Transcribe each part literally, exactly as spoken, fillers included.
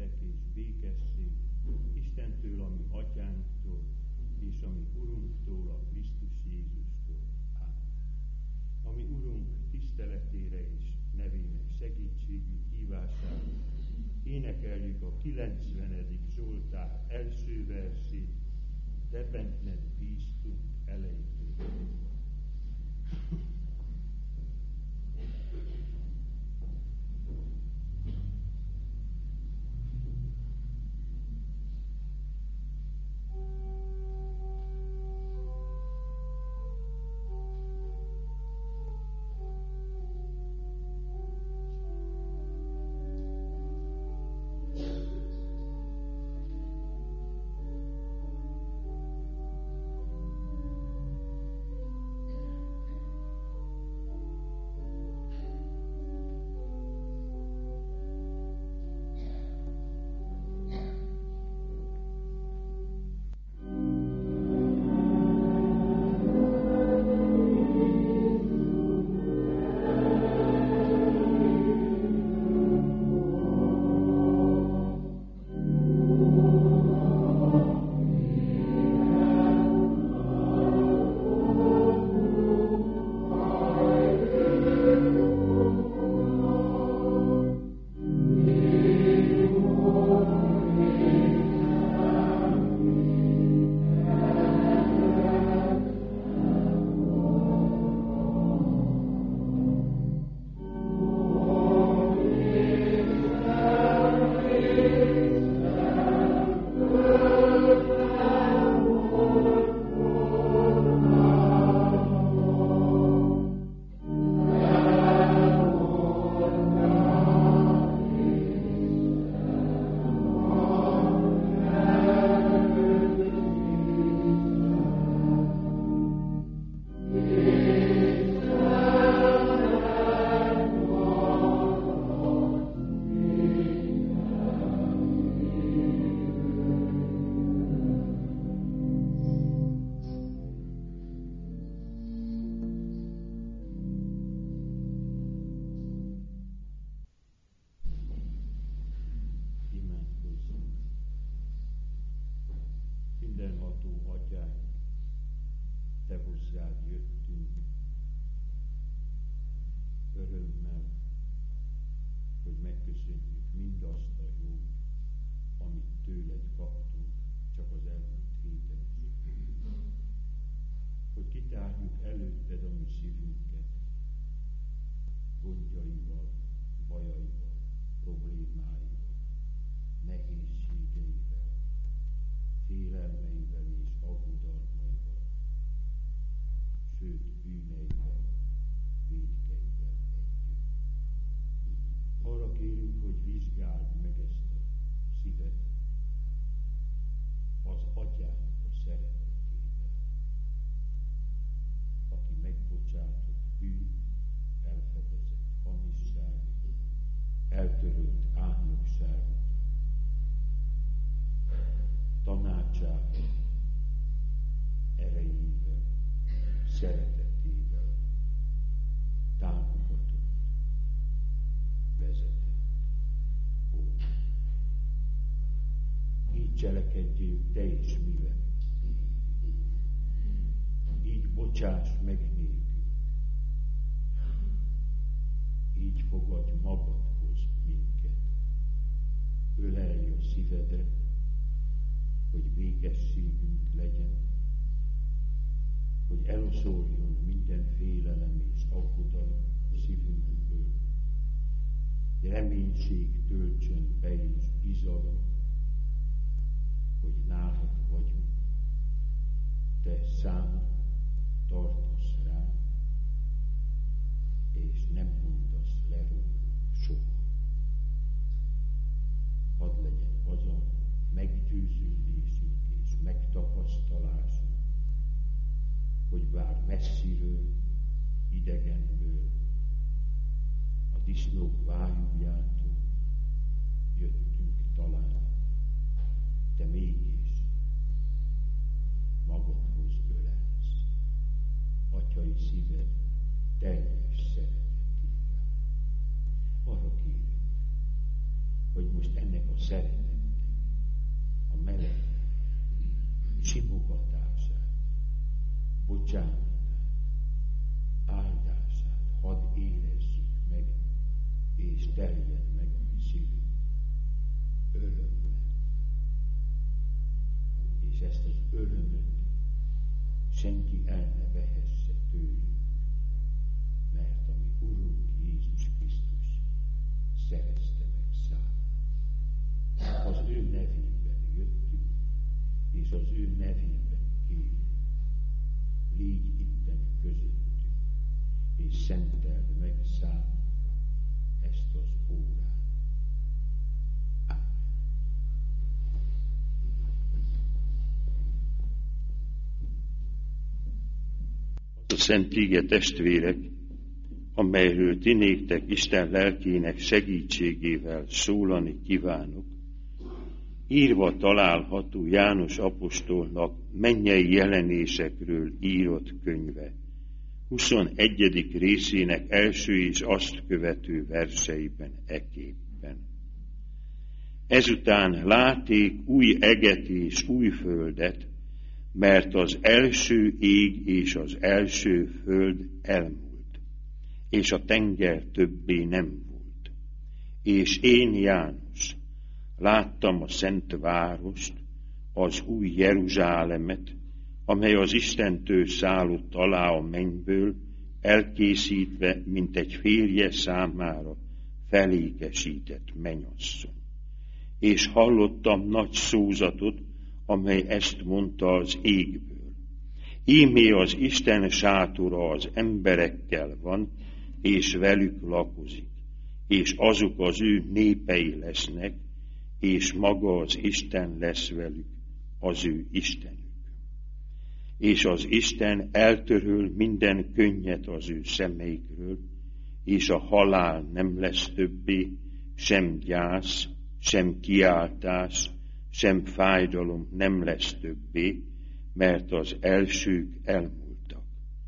béke és békesség Istentől, ami Atyánktól, és ami Urunktól, a Krisztus Jézustól. Ámen. Ami Urunk tiszteletére és nevének segítségű hívására énekeljük a kilencvenedik Zsoltár első versét, de benned bíztunk elejétől. Mindenható Atyánk, Te hozzád jöttünk örömmel, hogy megköszönjük mindazt a jót, amit tőled kaptunk csak az elmúlt héten. Hogy kitárjuk előtted a mi szívünket, gondjaival, bajaival, problémáival, nehézségeivel, félelmeivel és aggodalmaival, sőt bűneivel, vétkeivel együtt. Arra kérünk, hogy vizsgáld meg ezt a szívet az Atyának a szeretetével, aki megbocsátott bűn, elfedezett hamisságot, eltörölt árnyogságot, tanácsával, erejével, szeretetével támogatott, vezetett. Ó, így cselekedjél te is mi velünk. Így bocsáss meg nékünk. Így fogadj magadhoz minket. Ölelj a szívedre, hogy békességünk legyen, hogy eloszoljon minden félelem és aggodalom szívünkből, hogy reménység töltsön be és bizalom, hogy nálad vagyunk, te számot tartasz ránk, és nem mondasz le rólunk soha. Hadd legyen az a meggyőződésünk és megtapasztalásunk, hogy bár messziről, idegenből, a disznók vájújától jöttünk talán, te mégis magadhoz ölelsz, atyai szíved teljes szeretetével. Arra kérem, hogy most ennek a szeretet simogatását, bocsánatát, áldását hadd érezzük meg, és terjed meg a mi szívünk örömmel. És ezt az örömöt senki el ne vehesse tőlünk, mert a mi Urunk Jézus Krisztus szerezte meg számunkra. Az ő nevében jöttünk, és az ő nevében kérünk. Légy itten közöttünk, és szenteld meg számunkra ezt az órát. Amen. Az a szent íge, testvérek, amelyről ti néktek Isten lelkének segítségével szólani kívánok, írva található János apostolnak mennyei jelenésekről írott könyve, huszonegyedik részének első és azt követő verseiben eképpen. Ezután láték új eget és új földet, mert az első ég és az első föld elmúlt, és a tenger többé nem volt. És én, János, láttam a szent várost, az új Jeruzsálemet, amely az Istentől szállott alá a mennyből, elkészítve, mint egy férje számára felékesített mennyasszony. És hallottam nagy szózatot, amely ezt mondta az égből. Ímé az Isten sátora az emberekkel van, és velük lakozik, és azok az ő népei lesznek, és maga az Isten lesz velük, az ő Istenük. És az Isten eltöröl minden könnyet az ő szemeikről, és a halál nem lesz többé, sem gyász, sem kiáltás, sem fájdalom nem lesz többé, mert az elsők elmúltak.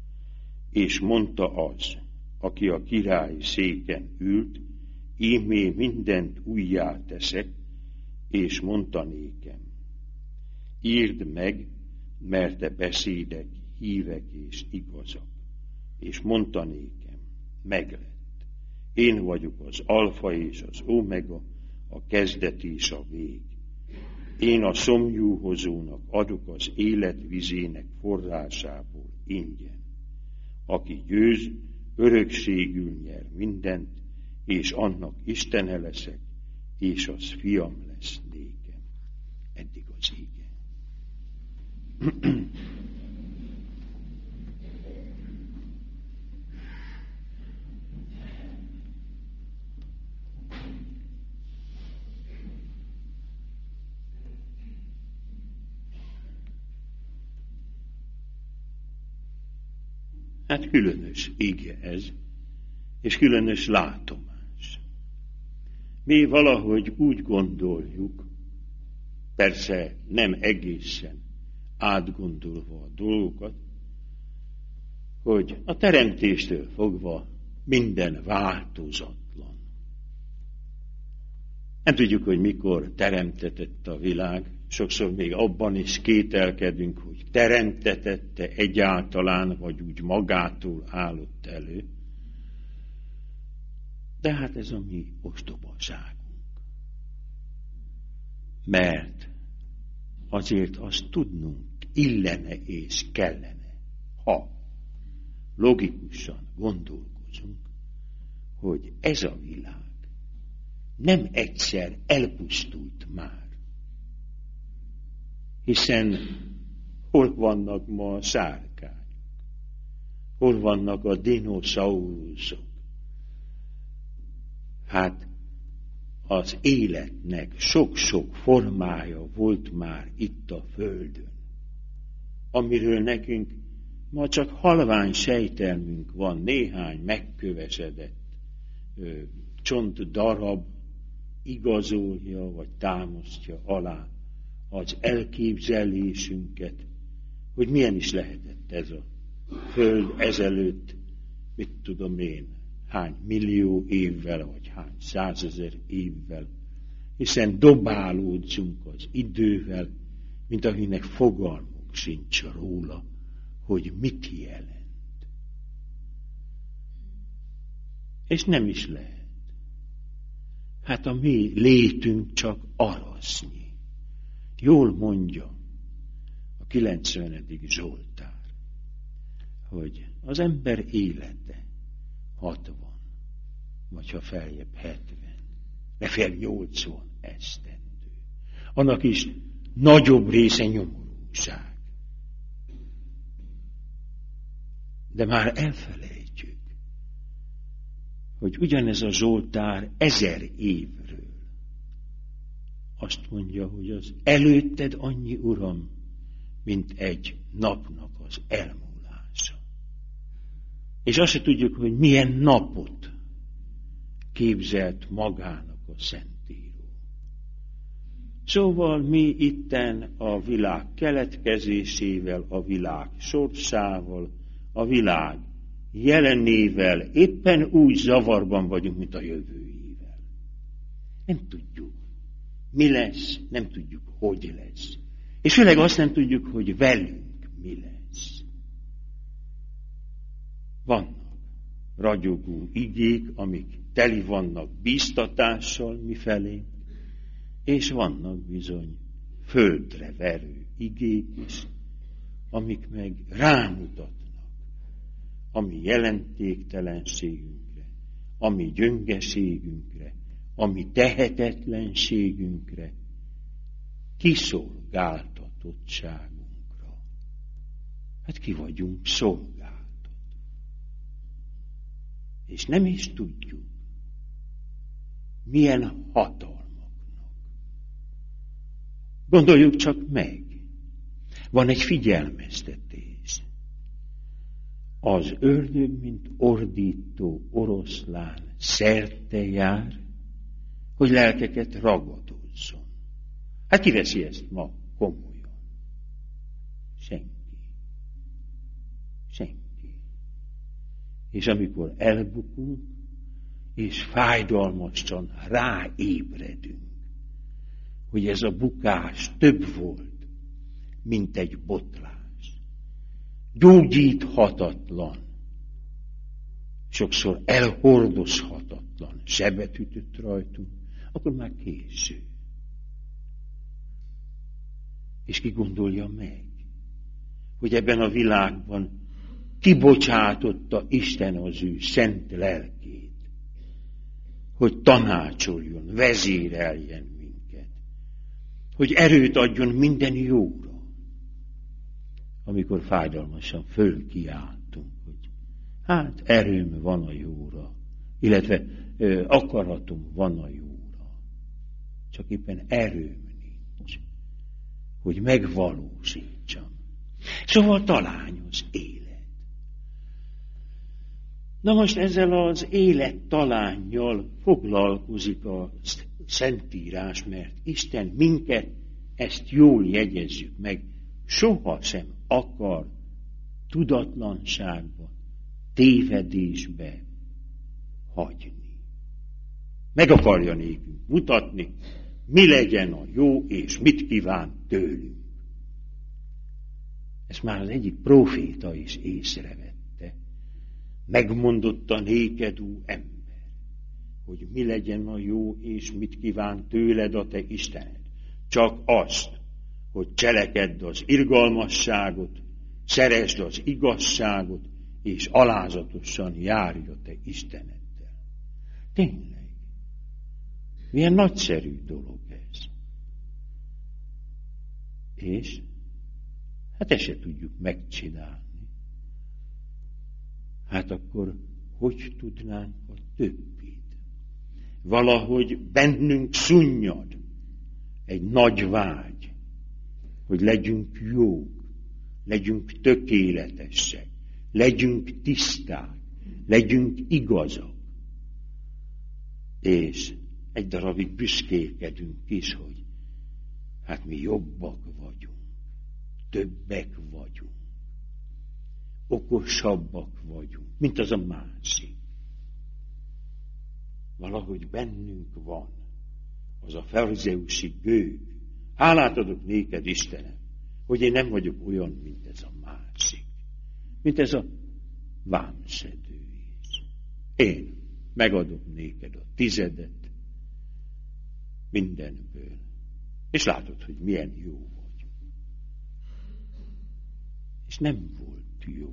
És mondta az, aki a királyi széken ült, ímé mindent újjá teszek, és mondta nékem, írd meg, mert te beszédek, hívek és igazak. És mondta nékem, meglett. Én vagyok az alfa és az omega, a kezdet és a vég. Én a szomjúhozónak adok az élet vizének forrásából ingyen. Aki győz, örökségül nyer mindent, és annak Istene leszek, és az fiam lesz nékem. Eddig az íge. Hát különös ige ez, és különös látomás. Mi valahogy úgy gondoljuk, persze nem egészen átgondolva a dolgokat, hogy a teremtéstől fogva minden változatlan. Nem tudjuk, hogy mikor teremtetett a világ, sokszor még abban is kételkedünk, hogy teremtetette egyáltalán, vagy úgy magától állott elő. De hát ez a mi ostobaságunk. Mert azért azt tudnunk illene és kellene, ha logikusan gondolkozunk, hogy ez a világ nem egyszer elpusztult már. Hiszen hol vannak ma a sárkányok? Hol vannak a dinoszauruszok? Hát az életnek sok-sok formája volt már itt a Földön, amiről nekünk ma csak halvány sejtelmünk van, néhány megkövesedett ö, csont darab igazolja vagy támasztja alá az elképzelésünket, hogy milyen is lehetett ez a Föld ezelőtt, mit tudom én, hány millió évvel, vagy hány százezer évvel, hiszen dobálódzunk az idővel, mint akinek fogalmunk fogalmunk sincs róla, hogy mit jelent. És nem is lehet. Hát a mi létünk csak arasznyi. Jól mondja a kilencvenedik Zsoltár, hogy az ember élete hatvan, vagy ha feljebb hetven, lefél nyolcvan esztendő. Annak is nagyobb része nyomorúság. De már elfelejtjük, hogy ugyanez a Zsoltár ezer évről azt mondja, hogy az előtted annyi, Uram, mint egy napnak az elmúlása. És azt se tudjuk, hogy milyen napot képzelt magának a Szentíró. Szóval mi itten a világ keletkezésével, a világ sorsával, a világ jelenével éppen úgy zavarban vagyunk, mint a jövőjével. Nem tudjuk, mi lesz, nem tudjuk, hogy lesz. És főleg azt nem tudjuk, hogy velünk mi lesz. Vannak ragyogó igék, amik teli vannak bíztatással mifelé, és vannak bizony földre verő igék is, amik meg rámutatnak a mi jelentéktelenségünkre, a mi gyöngeségünkre, a mi tehetetlenségünkre, kiszolgáltatottságunkra. Hát ki vagyunk szolgáltatva. És nem is tudjuk, milyen hatalmaknak. Gondoljuk csak meg. Van egy figyelmeztetés. Az ördög, mint ordító oroszlán szerte jár, hogy lelkeket ragadozzon. Hát ki veszi ezt ma komolyan? Senki. Senki. És amikor elbukunk, és fájdalmasan ráébredünk, hogy ez a bukás több volt, mint egy botlás. Gyógyíthatatlan, sokszor elhordozhatatlan sebet ütött rajtunk, akkor már késő. És ki gondolja meg, hogy ebben a világban kibocsátotta Isten az ő szent lelkét, hogy tanácsoljon, vezéreljen minket, hogy erőt adjon minden jóra, amikor fájdalmasan fölkiáltunk, hogy hát erőm van a jóra, illetve ö, akaratom van a jóra, csak éppen erőm nincs, hogy megvalósítsam. Szóval talány az élet. Na most ezzel az élet talánnyal foglalkozik a Szentírás, mert Isten minket, ezt jól jegyezzük meg, sohasem akar tudatlanságba, tévedésbe hagyni. Meg akarja nékünk mutatni, mi legyen a jó, és mit kíván tőlünk. Ezt már az egyik próféta is észrevette. Megmondotta néked, ó ember, hogy mi legyen a jó, és mit kíván tőled a te Istened. Csak azt, hogy cselekedd az irgalmasságot, szeresd az igazságot, és alázatosan járj a te Isteneddel. Tényleg, milyen nagyszerű dolog ez. És hát ezt se tudjuk megcsinálni. Hát akkor hogy tudnánk a többit? Valahogy bennünk szunnyad egy nagy vágy, hogy legyünk jók, legyünk tökéletesek, legyünk tiszták, legyünk igazak. És egy darabig büszkélkedünk is, hogy hát mi jobbak vagyunk, többek vagyunk, okosabbak vagyunk, mint az a másik. Valahogy bennünk van az a farizeusi gőg. Hálát adok néked, Istenem, hogy én nem vagyok olyan, mint ez a másik, mint ez a vámszedő is. Én megadom néked a tizedet mindenből, és látod, hogy milyen jó vagy. És nem volt jó.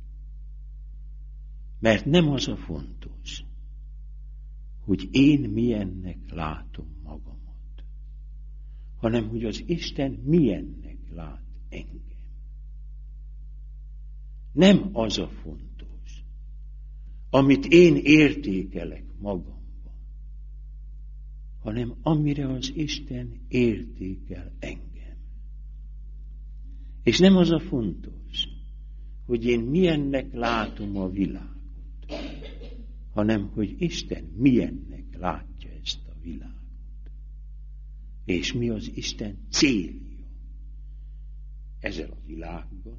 Mert nem az a fontos, hogy én milyennek látom magamat, hanem hogy az Isten milyennek lát engem. Nem az a fontos, amit én értékelek magamban, hanem amire az Isten értékel engem. És nem az a fontos, hogy én milyennek látom a világot, hanem hogy Isten milyennek látja ezt a világot. És mi az Isten célja ezzel a világgal.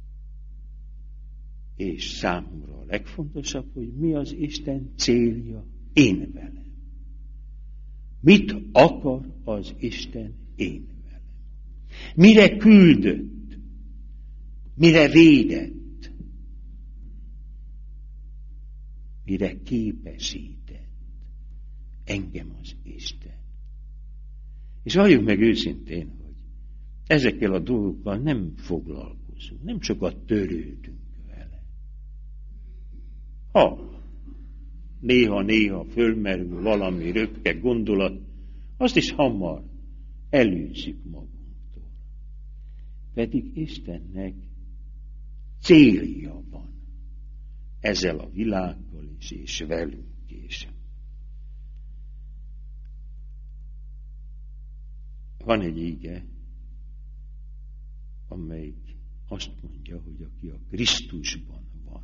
És számomra a legfontosabb, hogy mi az Isten célja én velem. Mit akar az Isten én velem? Mire küldött? Mire védett? Mire képesített engem az Isten? És valljuk meg őszintén, hogy ezekkel a dolgokkal nem foglalkozunk, nem sokat törődünk vele. Ha néha-néha fölmerül valami röpke gondolat, azt is hamar elűzzük magunktól. Pedig Istennek célja van ezzel a világgal is, és velünk is. Van egy íge, amelyik azt mondja, hogy aki a Krisztusban van,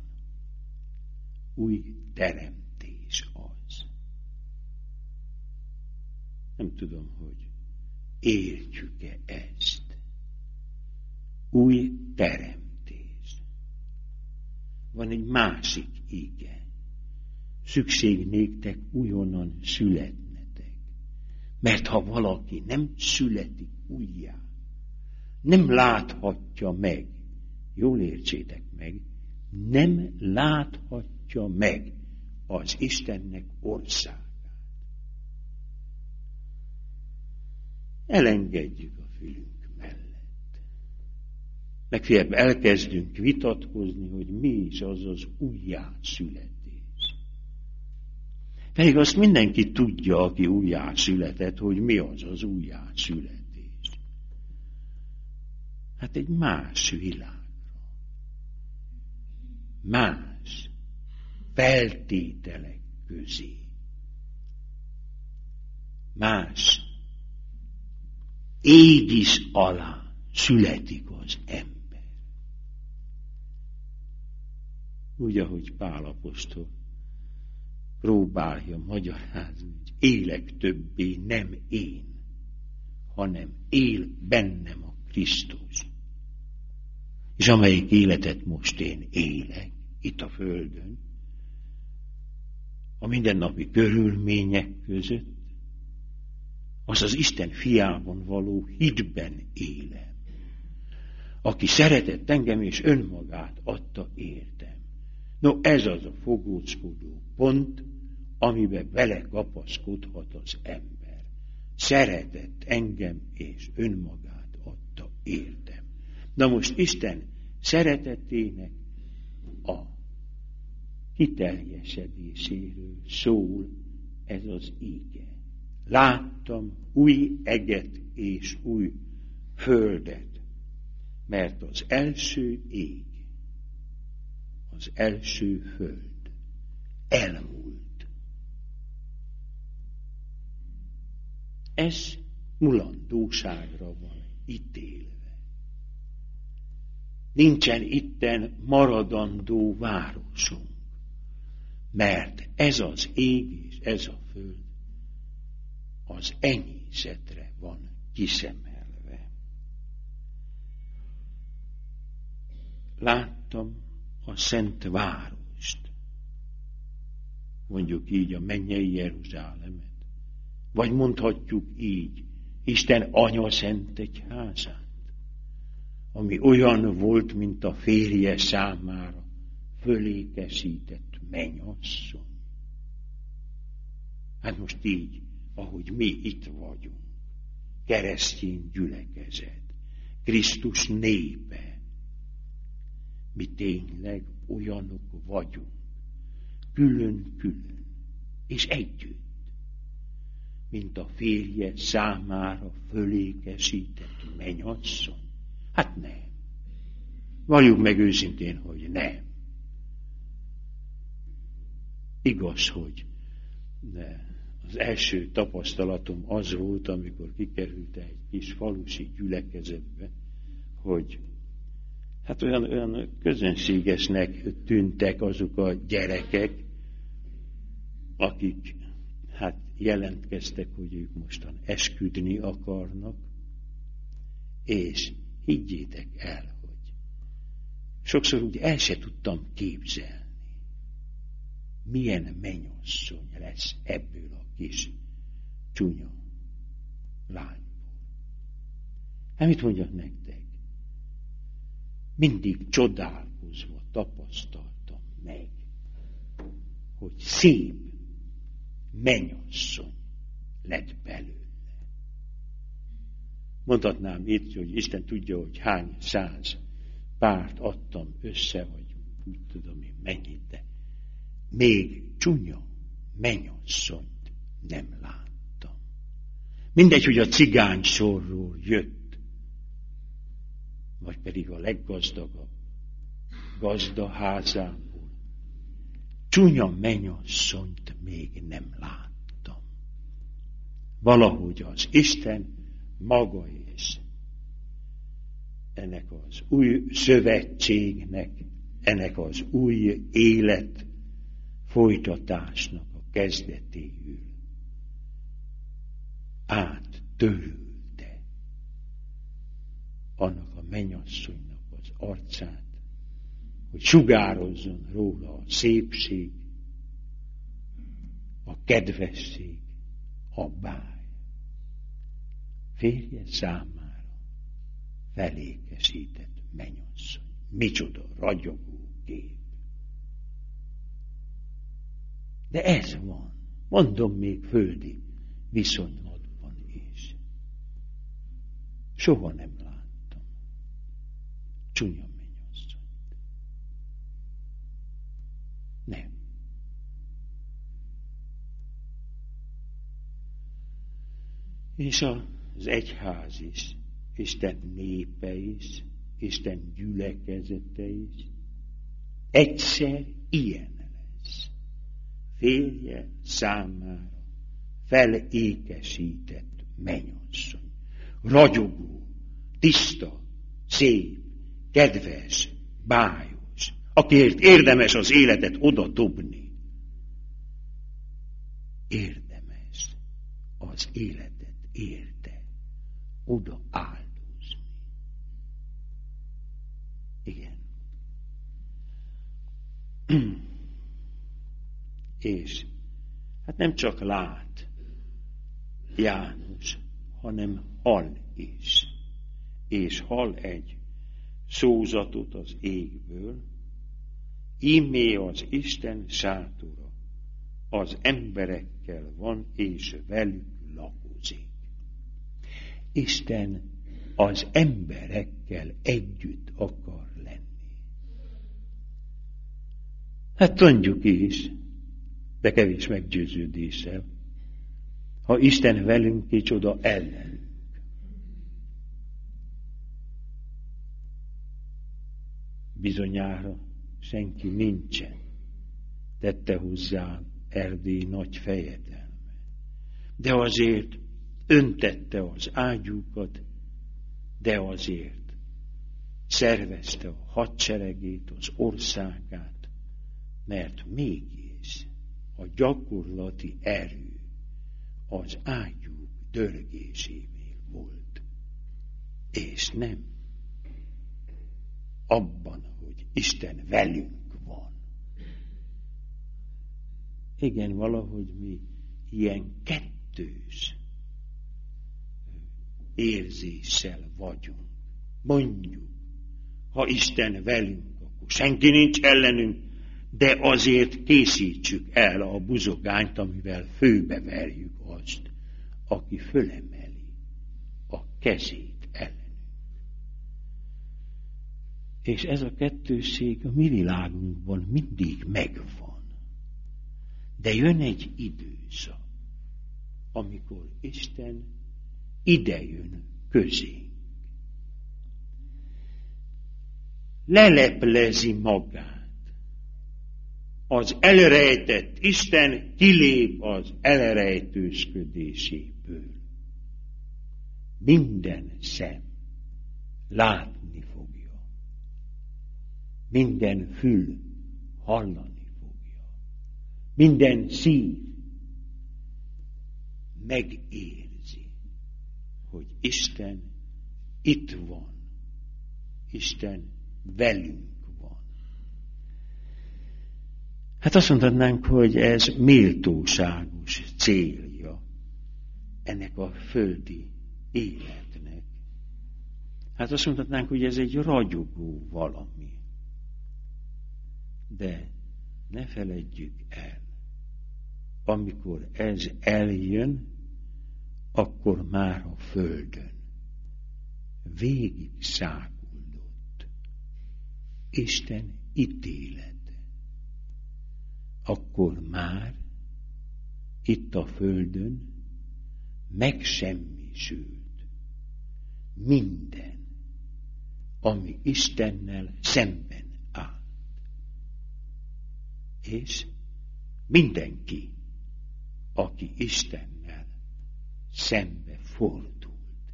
új teremtés az. Nem tudom, hogy értjük-e ezt. Új teremtés. Van egy másik íge. Szükség néktek újonnan születnetek. Mert ha valaki nem születik újjá, nem láthatja meg, jól értsétek meg, nem láthatja meg az Istennek országát. Elengedjük a fülünk mellett. Legfeljebb elkezdünk vitatkozni, hogy mi is az az újjászületés. Pedig azt mindenki tudja, aki újjászületett, hogy mi az az újjászületés. Hát egy más világra. Más feltételek közé. Más égisz alá születik az ember. Úgy, ahogy Pál apostol próbálja magyarázni, hogy élek többé nem én, hanem él bennem a Krisztus. És amelyik életet most én élek, itt a földön, a mindennapi körülmények között, az az Isten fiában való hitben élem, aki szeretett engem és önmagát adta értem. No, ez az a fogózkodó pont, amiben belekapaszkodhat az ember. Szeretett engem és önmagát adta értem. Na most Isten szeretetének a kiteljesedéséről szól ez az íge. Láttam új eget és új földet, mert az első ég, az első föld elmúlt. Ez mulandóságra van ítélve. Nincsen itten maradandó városunk, mert ez az ég és ez a föld az enyészetre van kiszemelve. Láttam a szent várost, mondjuk így a mennyei Jeruzsálemet, vagy mondhatjuk így, Isten Anya Szent Egyházát, ami olyan volt, mint a férje számára fölékesített mennyasszony. Hát most így, ahogy mi itt vagyunk, keresztény gyülekezet, Krisztus népe, mi tényleg olyanok vagyunk, külön-külön, és együtt, mint a férje számára fölékesített mennyasszony. Hát nem. Valljuk meg őszintén, hogy nem. Igaz, hogy ne. Az első tapasztalatom az volt, amikor kikerült egy kis falusi gyülekezetbe, hogy hát olyan, olyan közönségesnek tűntek azok a gyerekek, akik hát jelentkeztek, hogy ők mostan esküdni akarnak, és higgyétek el, hogy sokszor úgy el se tudtam képzelni, milyen mennyasszony lesz ebből a kis csúnya lányból. Hát mit mondjak nektek? Mindig csodálkozva tapasztaltam meg, hogy szép mennyasszony lett belőle. Mondhatnám itt, hogy Isten tudja, hogy hány száz párt adtam össze, vagy úgy tudom én mennyit, de még csúnya mennyasszonyt nem láttam. Mindegy, hogy a cigány sorról jött, vagy pedig a leggazdagabb gazdaházából. Csúnya mennyasszonyt még nem láttam. Valahogy az Isten maga és ennek az új szövetségnek, ennek az új élet folytatásnak a kezdetéül áttörülte annak a mennyasszonynak az arcát, hogy sugározzon róla a szépség, a kedvesség, a báj. Férje számára felékesített mennyasszony. Micsoda ragyogó kép. De ez van. Mondom még földi viszonylatban is. Soha nem láttam csúnya mennyasszonyt. Nem. És az egyház is, Isten népe is, Isten gyülekezete is egyszer ilyen lesz. Férje számára felékesített mennyasszony. Ragyogó, tiszta, szép, kedves, bájos, akiért érdemes az életet oda dobni. Érdemes az életet érte oda áldozni. Igen. És hát nem csak lát János, hanem hall is. És hall egy szózatot az égből, ímé az Isten sátora, az emberekkel van, és velük lakozik. Isten az emberekkel együtt akar lenni. Hát tudjuk is, de kevés meggyőződéssel, ha Isten velünk, kicsoda ellenünk. Bizonyára senki nincsen, tette hozzá Erdély nagy fejedelme. De azért öntette az ágyúkat, de azért szervezte a hadseregét, az országát, mert mégis a gyakorlati erő az ágyúk dörgésénél volt, és nem abban, hogy Isten velünk van. Igen, valahogy mi ilyen kettős érzéssel vagyunk. Mondjuk ha Isten velünk, akkor senki nincs ellenünk, de azért készítsük el a buzogányt, amivel főbeverjük azt, aki fölemeli a kezét ellenünk. És ez a kettősség a mi világunkban mindig megvan. De jön egy időszak, amikor Isten idejön közénk. Leleplezi magát. Az elrejtett Isten kilép az elrejtőzködéséből. Minden szem látni fogja. Minden fül hallani fogja. Minden szív megérzi, hogy Isten itt van. Isten velünk van. Hát azt mondhatnánk, hogy ez méltóságos célja ennek a földi életnek. Hát azt mondhatnánk, hogy ez egy ragyogó valami. De ne feledjük el, amikor ez eljön, akkor már a földön végig száguldott Isten ítélete. Akkor már itt a földön megsemmisült minden, ami Istennel szemben állt. És mindenki, aki Istennel szembe fordult,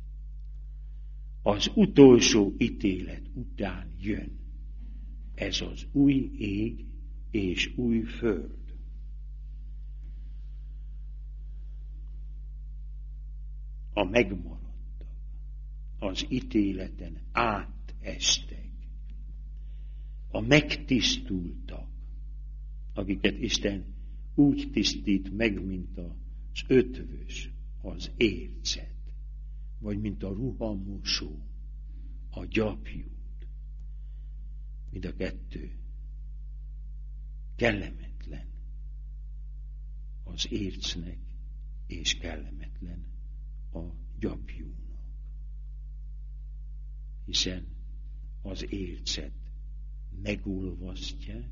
az utolsó ítélet után jön ez az új ég és új föld. A megmaradtak, az ítéleten átestek, a megtisztultak, akiket Isten úgy tisztít meg, mint az ötvös, az ércet, vagy mint a ruhamosó, a gyapjút. Mind a kettő kellemetlen az ércnek, és kellemetlen a gyapjúnak. Hiszen az ércet megolvasztják,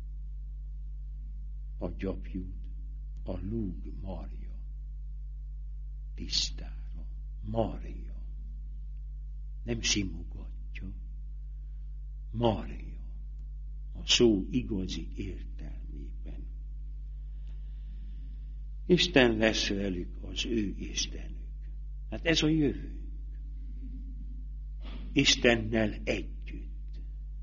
a gyapjút a lúg marja tisztára, marja. Nem simogatja, marja. A szó igazi értelmében. Isten lesz velük az ő Istenük. Hát ez a jövőnk. Istennel együtt.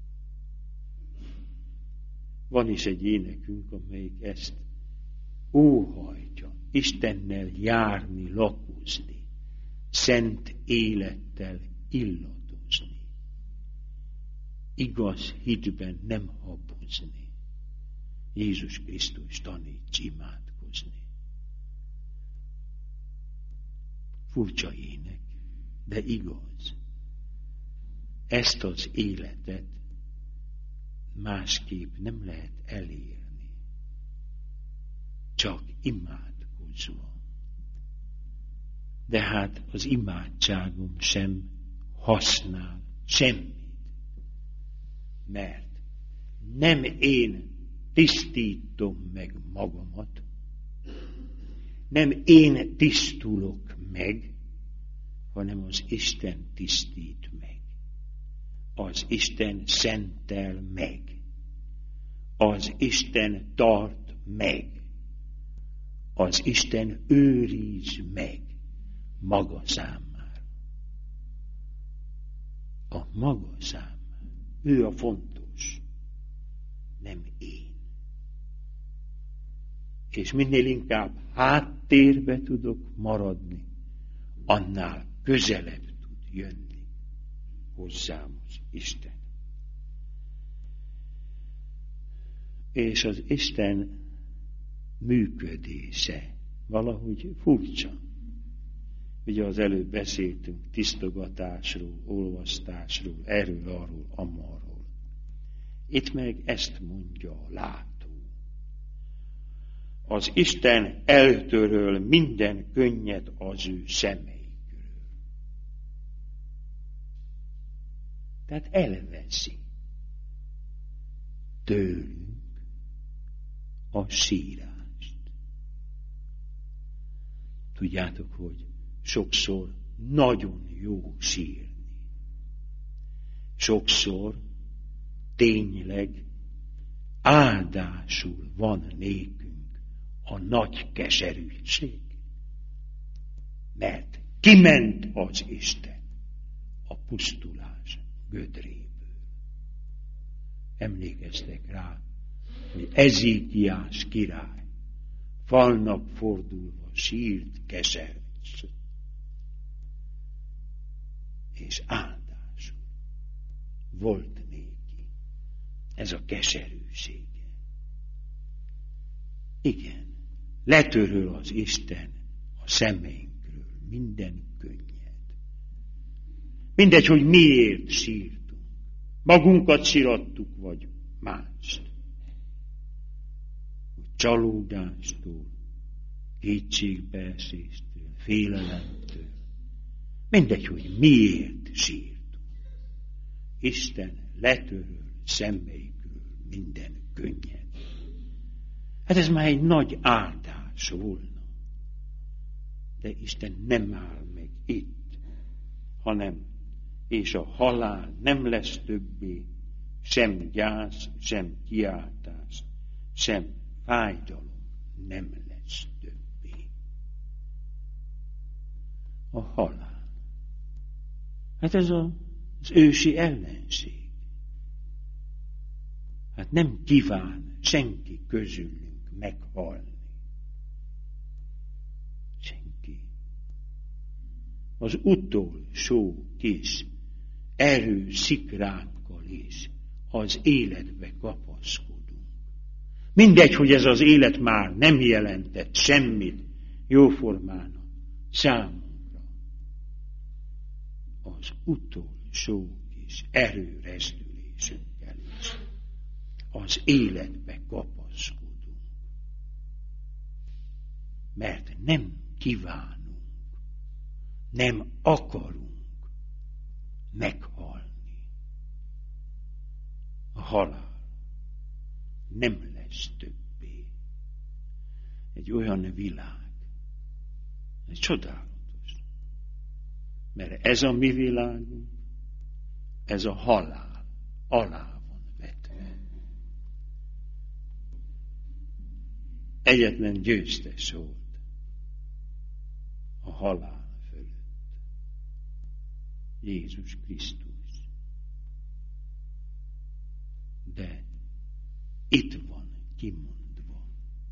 Van is egy énekünk, amelyik ezt óhajtja. Istennel járni, lakozni, szent élettel illatozni. Igaz hitben nem habozni. Jézus Krisztus taníts imádkozni. Furcsa ének, de igaz. Ezt az életet másképp nem lehet elérni. Csak imádkozva. De hát az imádságom sem használ semmit. Mert nem én tisztítom meg magamat, nem én tisztulok meg, hanem az Isten tisztít meg. Az Isten szentel meg. Az Isten tart meg. Az Isten őriz meg maga számára. A maga számára. Ő a fontos, nem én. És minél inkább háttérbe tudok maradni, annál közelebb tud jönni hozzám az Isten. És az Isten működése valahogy furcsa. Ugye az előbb beszéltünk tisztogatásról, olvasztásról, erről, arról, amarról. Itt meg ezt mondja a látó. Az Isten eltöröl minden könnyet az ő szemeikről. Tehát elveszi tőlünk a sírást. Tudjátok, hogy sokszor nagyon jó sírni. Sokszor tényleg áldásul van nékünk a nagy keserűség. Mert kiment az Isten a pusztulás gödréből. Emlékeztek rá, hogy Ezékiás király falnak fordulva sírt keserűt. És áldásul volt néki ez a keserűsége. Igen, letöröl az Isten a szemeinkről minden könnyed. Mindegy, hogy miért sírtunk. Magunkat sírattuk, vagy mást. Csalódástól, kétségbeeséstől, félelemtől. Mindegy, hogy miért sírtunk. Isten letöröl szemeikről minden könnyed. Hát ez már egy nagy áldás volna. De Isten nem áll meg itt, hanem és a halál nem lesz többé sem gyász, sem kiáltás, sem fájdalom nem lesz többé. A halál. Hát ez a, az ősi ellenség. Hát nem kíván senki közülünk meghalni. Senki. Az utolsó kis erő szikrákkal is az életbe kapaszkodunk. Mindegy, hogy ez az élet már nem jelentett semmit jóformának számunkra. Az utolsó kis erőrezdülésünkkel is az életbe kapaszkodunk. Mert nem kívánunk, nem akarunk meghalni. A halál nem lesz többé. Egy olyan világ, egy csodálatos. Mert ez a mi világunk, ez a halál alá van vetve. Egyetlen győztes volt a halál fölött. Jézus Krisztus. De itt van kimondva,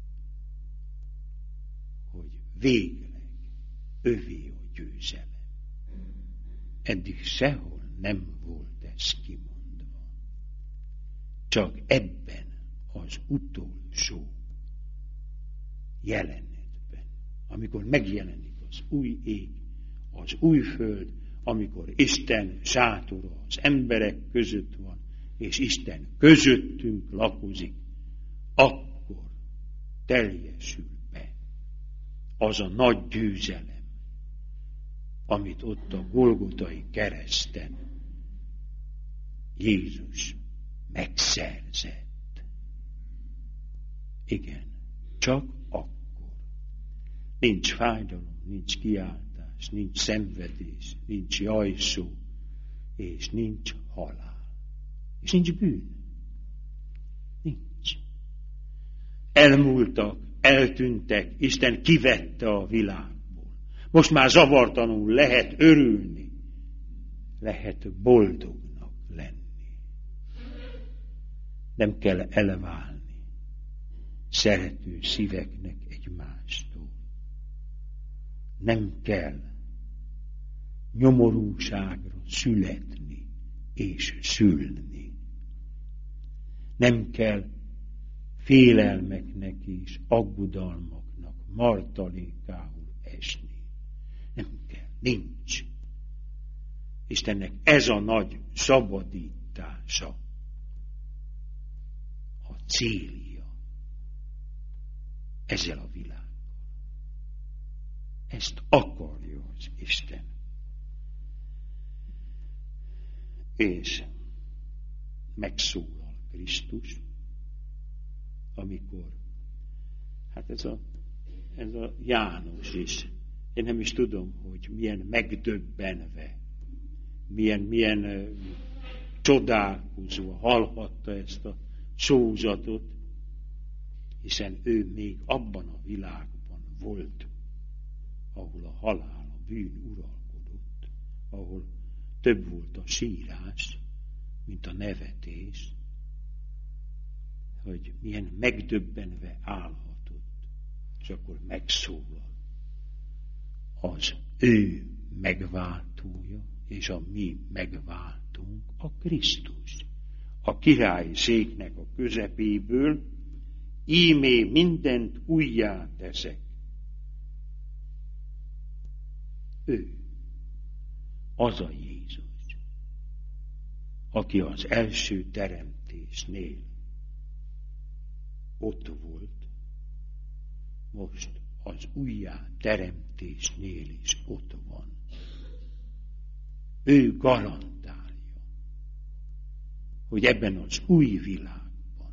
hogy végleg övé a győzelem. Eddig sehol nem volt ez kimondva. Csak ebben az utolsó jelenetben, amikor megjelenik az új ég, az új föld, amikor Isten sátora az emberek között van, és Isten közöttünk lakozik, akkor teljesül be az a nagy győzelem, amit ott a Golgotai kereszten Jézus megszerzett. Igen, csak akkor. Nincs fájdalom, nincs kiáltás, nincs szenvedés, nincs jajszó, és nincs halál. És nincs bűn. Nincs. Elmúltak, eltűntek, Isten kivette a világból. Most már zavartanul lehet örülni, lehet boldognak lenni. Nem kell elválni szerető szíveknek egymástól. Nem kell nyomorúságra születni és szülni. Nem kell félelmeknek és aggodalmaknak martalékául esni. Nem kell. Nincs. Istennek ez a nagy szabadítása, a célja ezzel a világgal. Ezt akarja az Isten. És megszólal Krisztus, amikor, hát ez a, ez a János is, én nem is tudom, hogy milyen megdöbbenve, milyen, milyen uh, csodálkozó hallhatta ezt a szózatot, hiszen ő még abban a világban volt, ahol a halál, a bűn uralkodott, ahol több volt a sírás, mint a nevetés, hogy milyen megdöbbenve állhatott, és akkor megszólal az ő megváltója, és a mi megváltunk, a Krisztus. A királyi széknek a közepéből, íme mindent újjá teszek. Ő, az a Jézus, aki az első teremtésnél ott volt, most az újjá teremtésnél is ott van. Ő garantálja, hogy ebben az új világban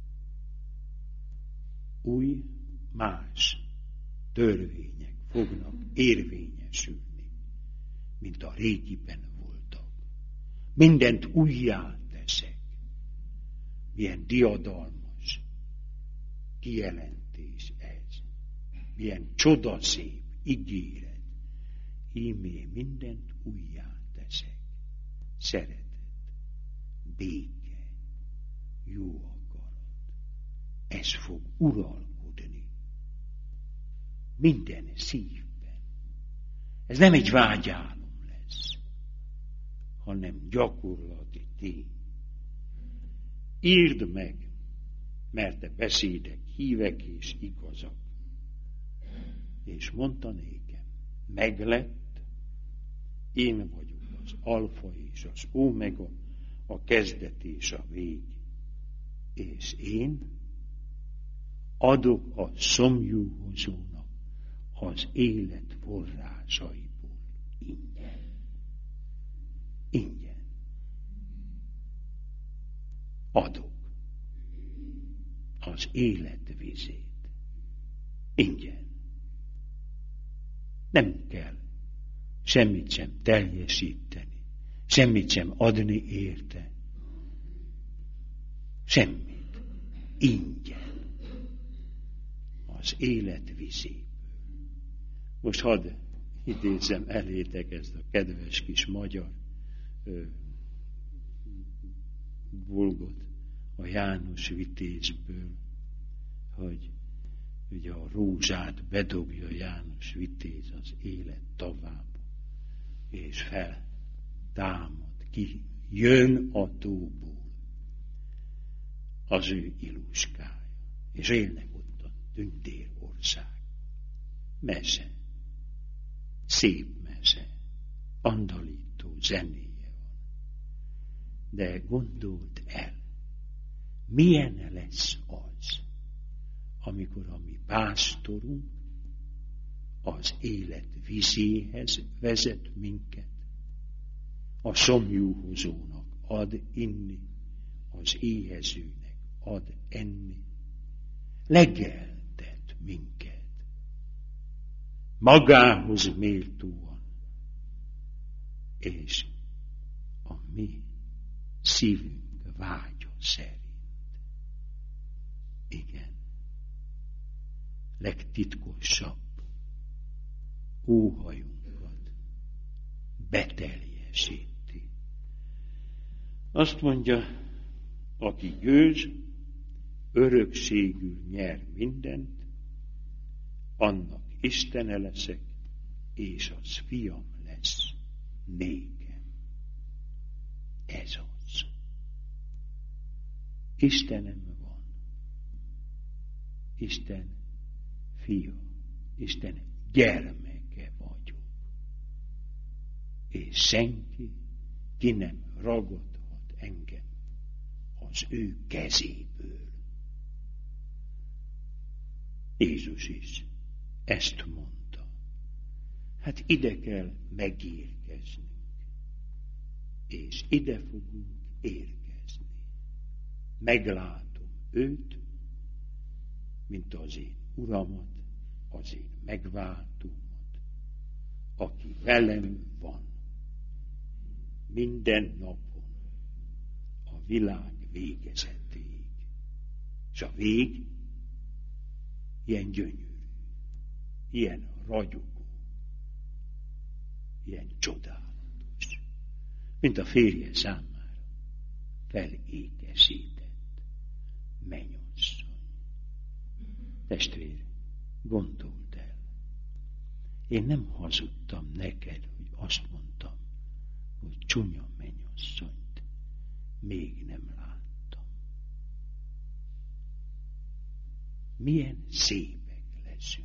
új, más törvények fognak érvényesülni, mint a régiben voltak. Mindent újjá teszek. Milyen diadalmas kijelentés ez. Milyen csodaszép ígéret. Íme mindent újjá teszek. Szeretet, béke, jó akarat. Ez fog uralkodni minden szívben. Ez nem egy vágyálom lesz, hanem gyakorlati tény. Írd meg, mert a beszédek hívek és igazak. És mondta nékem, meglett, én vagyok az alfa és az omega, a kezdet és a vég. És én adok a szomjúhozónak az élet forrásaiból ingyen. Ingyen. Adok az élet vizét. Ingyen. Nem kell semmit sem teljesíteni, semmit sem adni érte. Semmit. Ingyen. Az élet vizéből. Most hadd idézzem elétek ezt a kedves kis magyar ö, bulgot a János Vitézből, hogy ugye a rózsát bedobja János Vitéz az élet tavába, és fel támad ki, jön a tóból az ő iluskája, és élnek ott a tündér ország. Mese, szép mese, andalító zenéje van. De gondold el, milyen lesz az, amikor a mi pásztorunk az élet vizéhez vezet minket, a szomjúhozónak ad inni, az éhezőnek ad enni, legeltet minket, magához méltóan, és a mi szívünk vágya szerint. Igen. Legtitkosabb óhajunkat beteljesíti. Azt mondja, aki győz, örökségül nyer mindent, annak Istene leszek, és az fiam lesz nékem. Ez az. Istenem van. Isten fia, Isten gyermeke vagyok. és senki ki nem ragadhat engem az ő kezéből. Jézus is ezt mondta. Hát ide kell megérkeznünk, és ide fogunk érkezni. Meglátom őt, mint az én Uramat, az én megváltómat, aki velem van minden napon a világ végezetéig. És a vég ilyen gyönyörű, ilyen ragyogó, ilyen csodálatos, mint a férje számára felékesített mennyasszony. Testvér, gondold el, én nem hazudtam neked, hogy azt mondtam, hogy csúnya mennyasszonyt még nem láttam. Milyen szépek leszünk,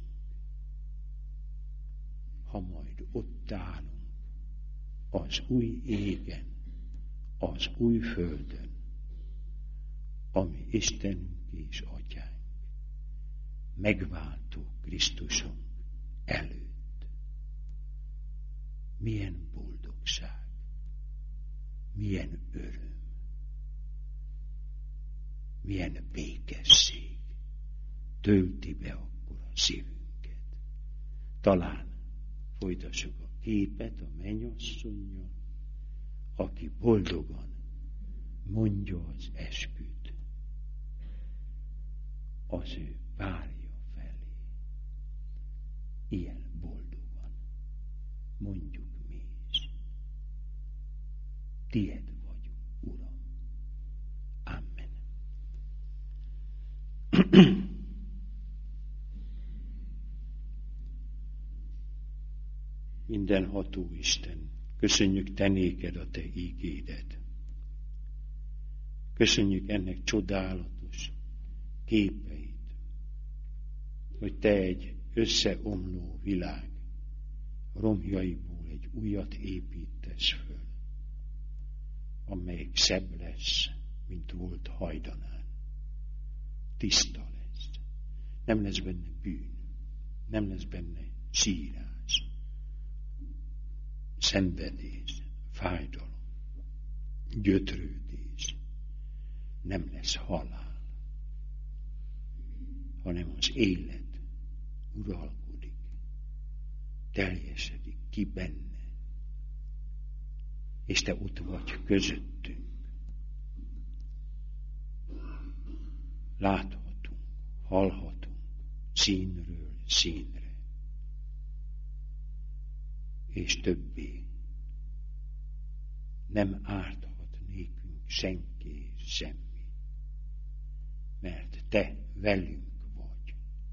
ha majd ott állunk az új égen, az új földön, ami Istenünk és Atyánk, megváltó Krisztusunk előtt. Milyen boldogság, milyen öröm, milyen békesség tölti be akkor a szívünket. Talán folytassuk a képet a mennyasszonnyal, aki boldogan mondja az esküt az ő párja felé. Ilyen boldogan mondjuk mi is. Tied vagyok, Uram. Amen. Mindenható Isten, köszönjük te néked a te ígédet. Köszönjük ennek csodálatos képeit, hogy te egy összeomló világ romjaiból egy újat építesz föl, amelyik szebb lesz, mint volt hajdanán. Tiszta lesz. Nem lesz benne bűn, nem lesz benne sírás, szenvedés, fájdalom, gyötrődés, nem lesz halál, hanem az élet uralkodik, teljesedik ki benne, és te ott vagy közöttünk. Láthatunk, hallhatunk színről színre, és többé nem árthat nékünk senki semmi, mert te velünk vagy.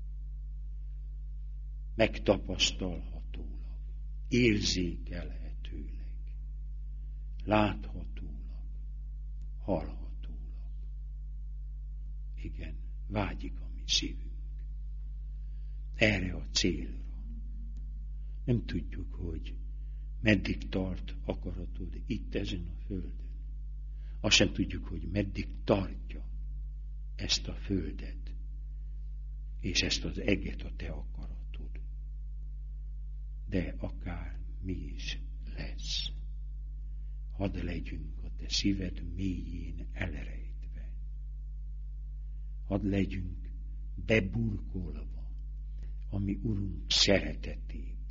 Megtapasztalhatólag, érzékelhetőleg, láthatólag, hallhatólag. Igen, vágyik a mi szívünk erre a célra. Nem tudjuk, hogy meddig tart akaratod itt ezen a földön. Azt sem tudjuk, hogy meddig tartja ezt a földet, és ezt az eget a te akaratod. De akár mi is lesz, hadd legyünk a te szíved mélyén elrejtve. Hadd legyünk beburkolva a mi Urunk szeretetébe.